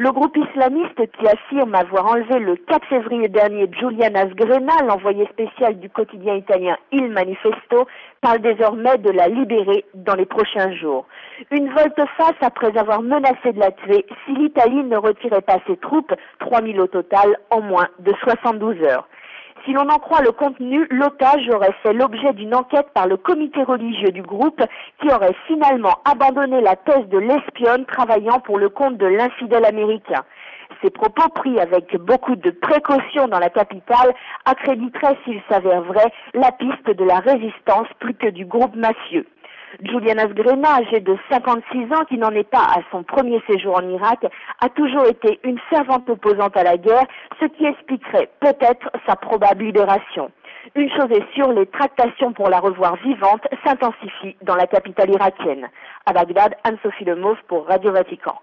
Le groupe islamiste qui affirme avoir enlevé le 4 février dernier Julian Asgrena, l'envoyé spécial du quotidien italien Il Manifesto, parle désormais de la libérer dans les prochains jours. Une volte-face après avoir menacé de la tuer si l'Italie ne retirait pas ses troupes, 3000 au total, en moins de 72 heures. Si l'on en croit le contenu, l'otage aurait fait l'objet d'une enquête par le comité religieux du groupe qui aurait finalement abandonné la thèse de l'espionne travaillant pour le compte de l'infidèle américain. Ces propos pris avec beaucoup de précaution dans la capitale accréditeraient, s'il s'avère vrai, la piste de la résistance plus que du groupe mafieux. Julian Asgrena, âgé de 56 ans, qui n'en est pas à son premier séjour en Irak, a toujours été une fervente opposante à la guerre, ce qui expliquerait peut-être sa probable libération. Une chose est sûre, les tractations pour la revoir vivante s'intensifient dans la capitale irakienne. À Bagdad, Anne-Sophie Lemauve pour Radio Vatican.